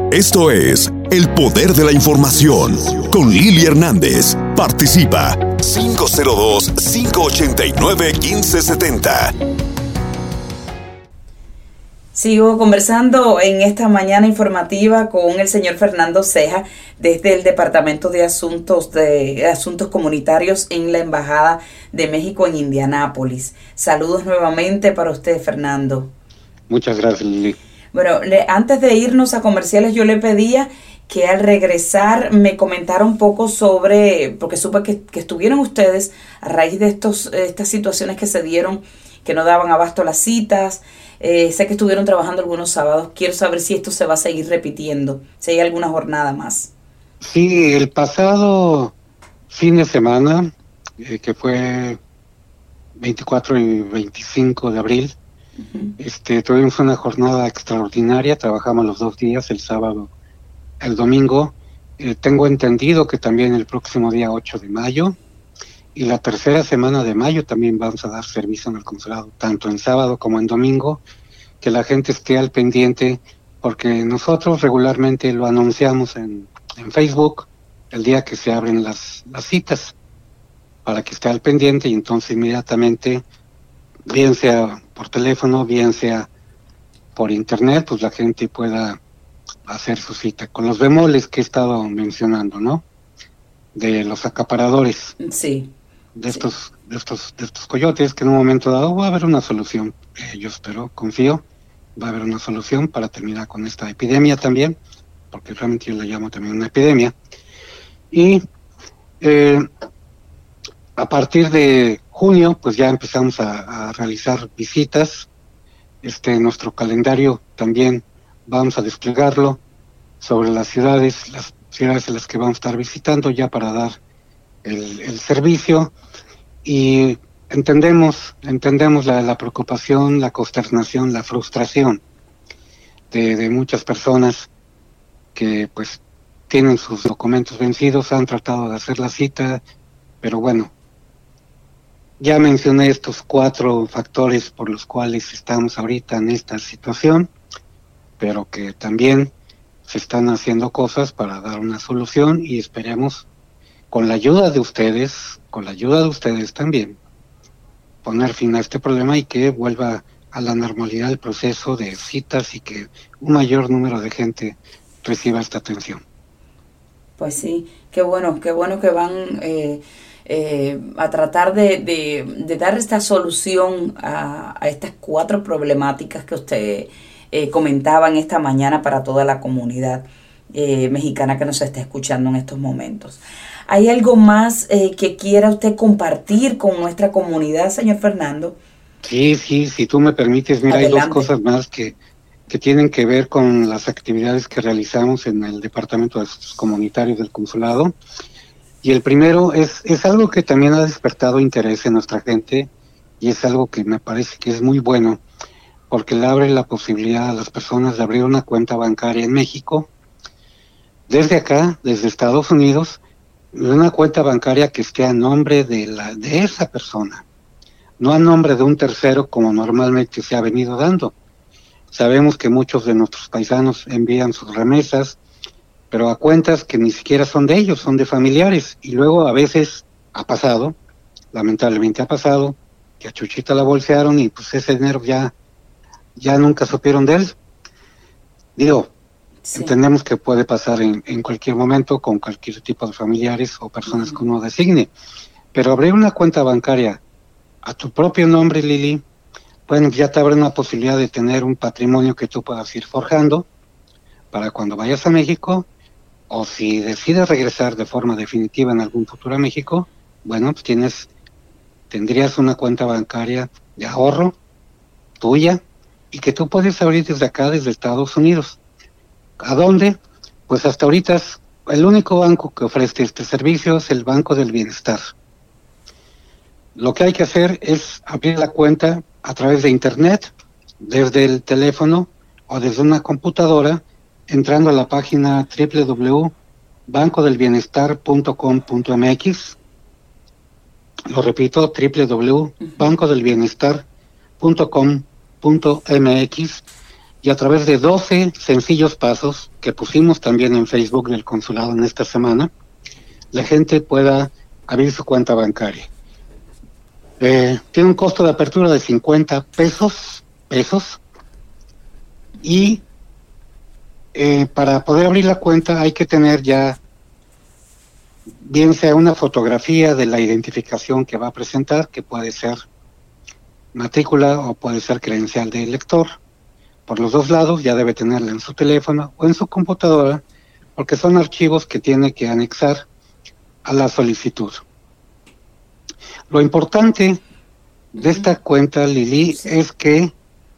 Esto es El Poder de la Información con Lili Hernández. Participa 502-589-1570. Sigo conversando en esta mañana informativa con el señor Fernando Ceja desde el Departamento de Asuntos Comunitarios en la Embajada de México en Indianápolis. Saludos nuevamente para usted, Fernando. Muchas gracias, Lili. Bueno, antes de irnos a comerciales, yo le pedía que al regresar me comentara un poco sobre, porque supe que estuvieron ustedes a raíz de estas situaciones que se dieron, que no daban abasto a las citas. Sé que estuvieron trabajando algunos sábados. Quiero saber si esto se va a seguir repitiendo, si hay alguna jornada más. Sí, el pasado fin de semana, que fue 24 y 25 de abril, tuvimos una jornada extraordinaria. Trabajamos los 2 días, el sábado, el domingo. Tengo entendido que también el próximo día 8 de mayo y la tercera semana de mayo también vamos a dar servicio en el consulado, tanto en sábado como en domingo, que la gente esté al pendiente, porque nosotros regularmente lo anunciamos en Facebook el día que se abren las citas, para que esté al pendiente y entonces inmediatamente, bien sea por teléfono, bien sea por internet, pues la gente pueda hacer su cita, con los bemoles que he estado mencionando, ¿no? De los acaparadores. Sí. De estos coyotes, que en un momento dado va a haber una solución. Yo espero, confío, va a haber una solución para terminar con esta epidemia también, porque realmente yo la llamo también una epidemia. Y a partir de junio, pues ya empezamos a realizar visitas. Nuestro calendario también vamos a desplegarlo sobre las ciudades en las que vamos a estar visitando, ya para dar el servicio. Y entendemos la preocupación, la consternación, la frustración de muchas personas que pues tienen sus documentos vencidos, han tratado de hacer la cita, pero bueno, ya mencioné estos 4 factores por los cuales estamos ahorita en esta situación, pero que también se están haciendo cosas para dar una solución, y esperemos, con la ayuda de ustedes también, poner fin a este problema y que vuelva a la normalidad el proceso de citas y que un mayor número de gente reciba esta atención. Pues sí, qué bueno que van a tratar de dar esta solución a estas 4 problemáticas que usted comentaba en esta mañana para toda la comunidad mexicana que nos está escuchando en estos momentos. ¿Hay algo más que quiera usted compartir con nuestra comunidad, señor Fernando? Sí, si tú me permites, mira, adelante. Hay 2 cosas más que tienen que ver con las actividades que realizamos en el Departamento de Asuntos Comunitarios del Consulado. Y el primero es algo que también ha despertado interés en nuestra gente, y es algo que me parece que es muy bueno, porque le abre la posibilidad a las personas de abrir una cuenta bancaria en México, desde acá, desde Estados Unidos, una cuenta bancaria que esté a nombre de esa persona, no a nombre de un tercero como normalmente se ha venido dando. Sabemos que muchos de nuestros paisanos envían sus remesas, pero a cuentas que ni siquiera son de ellos, son de familiares, y luego a veces lamentablemente ha pasado, que a Chuchita la bolsearon y pues ese dinero ya nunca supieron de él. Digo, sí. Entendemos que puede pasar en cualquier momento con cualquier tipo de familiares o personas que uno designe, pero abrir una cuenta bancaria a tu propio nombre, Lili, bueno, ya te abre una posibilidad de tener un patrimonio que tú puedas ir forjando para cuando vayas a México, o si decides regresar de forma definitiva en algún futuro a México, bueno, pues tendrías una cuenta bancaria de ahorro tuya y que tú puedes abrir desde acá, desde Estados Unidos. ¿A dónde? Pues hasta ahorita el único banco que ofrece este servicio es el Banco del Bienestar. Lo que hay que hacer es abrir la cuenta a través de internet, desde el teléfono o desde una computadora, entrando a la página www.bancodelbienestar.com.mx. Lo repito, www.bancodelbienestar.com.mx, y a través de 12 sencillos pasos que pusimos también en Facebook del consulado en esta semana, la gente pueda abrir su cuenta bancaria. Tiene un costo de apertura de 50 pesos, y para poder abrir la cuenta hay que tener ya, bien sea una fotografía de la identificación que va a presentar, que puede ser matrícula o puede ser credencial de lector. Por los dos lados ya debe tenerla en su teléfono o en su computadora, porque son archivos que tiene que anexar a la solicitud. Lo importante de esta cuenta, Lili, es que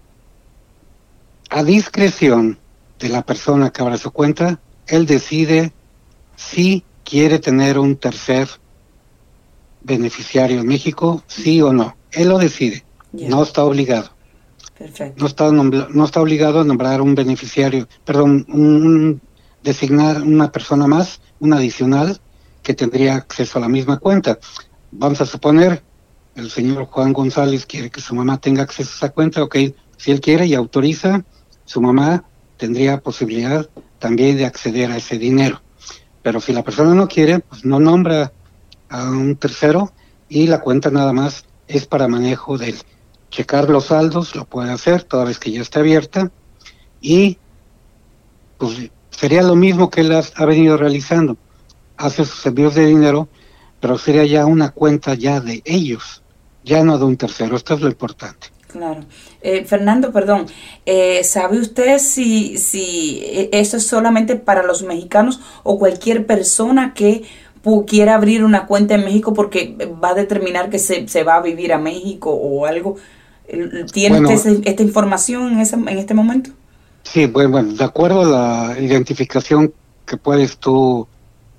a discreción de la persona que abre su cuenta, él decide si quiere tener un tercer beneficiario en México, sí o no. Él lo decide, no está obligado. Perfecto. No está obligado a nombrar un beneficiario, designar una persona más, un adicional, que tendría acceso a la misma cuenta. Vamos a suponer, el señor Juan González quiere que su mamá tenga acceso a esa cuenta, ok, si él quiere y autoriza, su mamá tendría posibilidad también de acceder a ese dinero. Pero si la persona no quiere, pues no nombra a un tercero y la cuenta nada más es para manejo del checar los saldos, lo puede hacer toda vez que ya esté abierta, y pues sería lo mismo que él ha venido realizando. Hace sus envíos de dinero, pero sería ya una cuenta ya de ellos, ya no de un tercero. Esto es lo importante. Claro. Fernando, perdón, ¿sabe usted si eso es solamente para los mexicanos o cualquier persona que quiera abrir una cuenta en México porque va a determinar que se va a vivir a México o algo? ¿Tiene usted esta información en este momento? Sí, bueno, de acuerdo a la identificación que puedes tú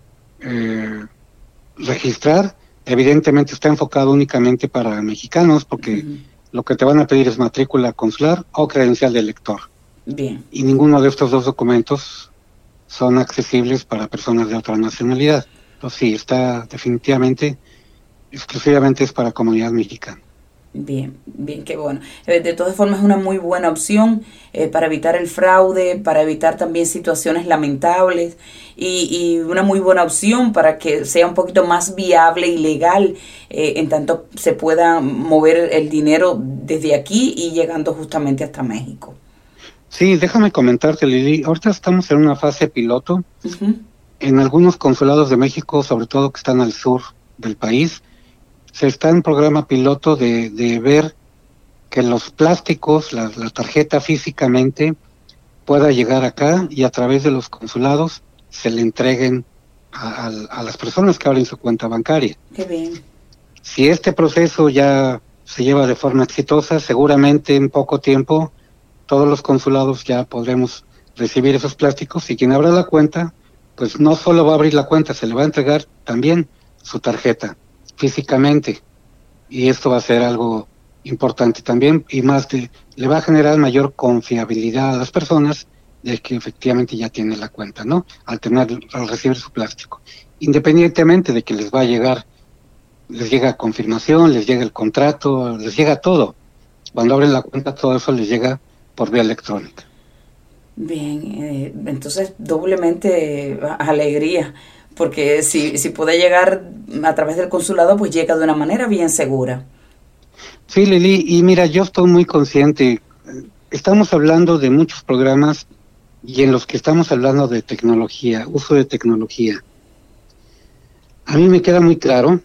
registrar, evidentemente está enfocado únicamente para mexicanos, porque lo que te van a pedir es matrícula consular o credencial de lector. Bien. Y ninguno de estos dos documentos son accesibles para personas de otra nacionalidad. Entonces sí, está definitivamente, exclusivamente es para comunidad mexicana. Bien, qué bueno. De todas formas es una muy buena opción para evitar el fraude, para evitar también situaciones lamentables y una muy buena opción para que sea un poquito más viable y legal en tanto se pueda mover el dinero desde aquí y llegando justamente hasta México. Sí, déjame comentarte, Lili, ahorita estamos en una fase piloto en algunos consulados de México, sobre todo que están al sur del país. Se está en programa piloto de ver que los plásticos, la tarjeta físicamente pueda llegar acá y a través de los consulados se le entreguen a las personas que abren su cuenta bancaria. Qué bien. Si este proceso ya se lleva de forma exitosa, seguramente en poco tiempo todos los consulados ya podremos recibir esos plásticos y quien abra la cuenta, pues no solo va a abrir la cuenta, se le va a entregar también su tarjeta físicamente, y esto va a ser algo importante también, y más le va a generar mayor confiabilidad a las personas de que efectivamente ya tiene la cuenta, ¿no? Al recibir su plástico, independientemente de que les va a llegar, les llega confirmación, les llega el contrato, les llega todo. Cuando abren la cuenta todo eso les llega por vía electrónica. Bien, entonces doblemente alegría, porque si puede llegar a través del consulado, pues llega de una manera bien segura. Sí, Lili, y mira, yo estoy muy consciente. Estamos hablando de muchos programas y en los que estamos hablando de tecnología, uso de tecnología. A mí me queda muy claro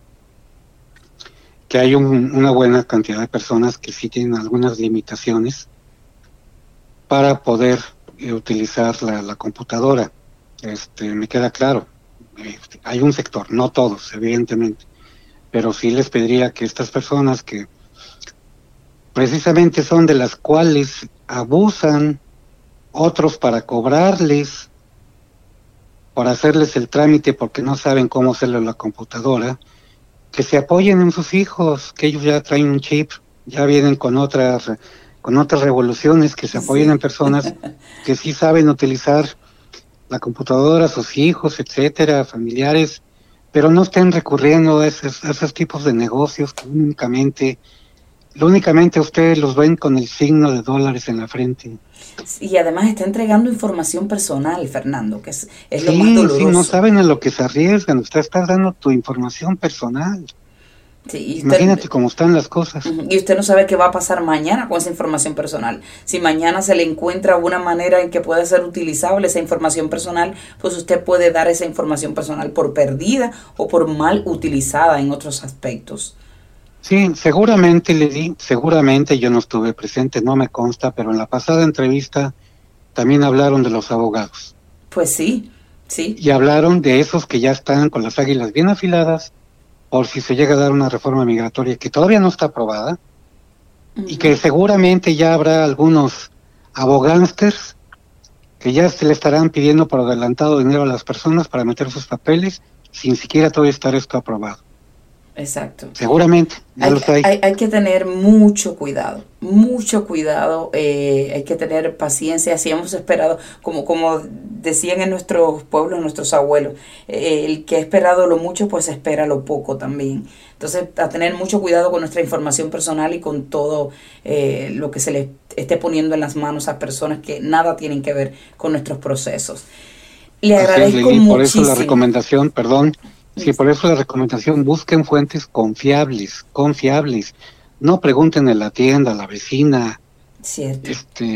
que hay una buena cantidad de personas que sí tienen algunas limitaciones para poder utilizar la computadora. Me queda claro. Hay un sector, no todos, evidentemente, pero sí les pediría que estas personas que precisamente son de las cuales abusan otros para cobrarles, para hacerles el trámite porque no saben cómo hacerlo en la computadora, que se apoyen en sus hijos, que ellos ya traen un chip, ya vienen con otras revoluciones, que se apoyen en personas que sí saben utilizar la computadora, sus hijos, etcétera, familiares, pero no estén recurriendo a esos tipos de negocios que únicamente únicamente ustedes los ven con el signo de dólares en la frente. Y además está entregando información personal, Fernando, que es lo Sí, más doloroso. sí, no saben a lo que se arriesgan. Usted está dando tu información personal. Sí, y Imagínate cómo están las cosas. Y usted no sabe qué va a pasar mañana con esa información personal. Si mañana se le encuentra una manera en que pueda ser utilizable esa información personal, pues usted puede dar esa información personal por perdida o por mal utilizada en otros aspectos. Sí, seguramente yo no estuve presente, no me consta, pero en la pasada entrevista también hablaron de los abogados. Pues sí, sí. Y hablaron de esos que ya están con las águilas bien afiladas por si se llega a dar una reforma migratoria que todavía no está aprobada, y que seguramente ya habrá algunos abogánsters que ya se le estarán pidiendo por adelantado dinero a las personas para meter sus papeles sin siquiera todavía estar esto aprobado. Exacto. Seguramente, ya lo hay. Hay que tener mucho cuidado, hay que tener paciencia. Si hemos esperado, como decían en nuestros pueblos, nuestros abuelos, el que ha esperado lo mucho, pues espera lo poco también. Entonces, a tener mucho cuidado con nuestra información personal y con todo lo que se les esté poniendo en las manos a personas que nada tienen que ver con nuestros procesos. Le agradezco muchísimo. Por eso la recomendación, Sí, por eso la recomendación, busquen fuentes confiables. No pregunten en la tienda, a la vecina. Cierto.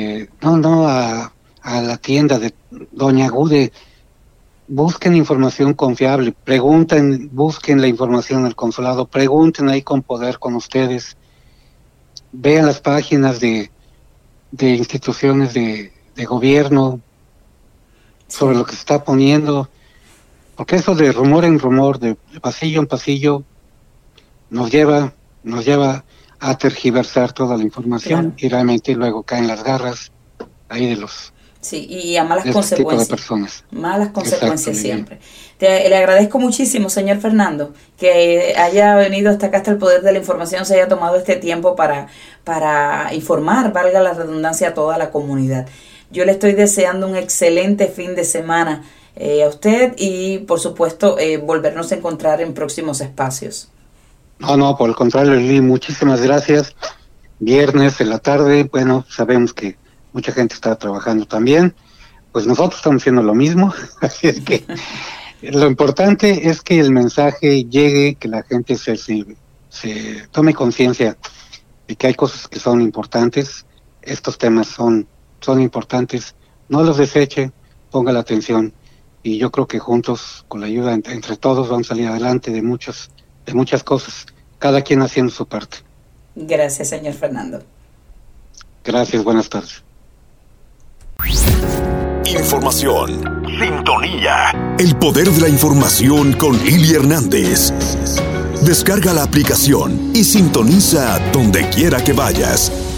A la tienda de Doña Gude. Busquen información confiable, busquen la información en el consulado, pregunten ahí con poder con ustedes. Vean las páginas de instituciones de gobierno sobre lo que se está poniendo. Porque eso de rumor en rumor, de pasillo en pasillo, nos lleva a tergiversar toda la información, claro. Y realmente luego caen las garras ahí de los... Sí, y a malas consecuencias. Tipo de personas. Malas consecuencias siempre. Le agradezco muchísimo, señor Fernando, que haya venido hasta acá, hasta el Poder de la Información, se haya tomado este tiempo para informar, valga la redundancia, a toda la comunidad. Yo le estoy deseando un excelente fin de semana a usted y, por supuesto, volvernos a encontrar en próximos espacios. No, por el contrario, Lili, muchísimas gracias. Viernes en la tarde, bueno, sabemos que mucha gente está trabajando también, pues nosotros estamos haciendo lo mismo, así es que lo importante es que el mensaje llegue, que la gente se tome conciencia de que hay cosas que son importantes, estos temas son importantes, no los deseche, ponga la atención, y yo creo que juntos, con la ayuda entre todos, vamos a salir adelante de muchas cosas, cada quien haciendo su parte. Gracias, señor Fernando. Gracias, buenas tardes. Información, sintonía, el poder de la información con Lili Hernández. Descarga la aplicación y sintoniza donde quiera que vayas.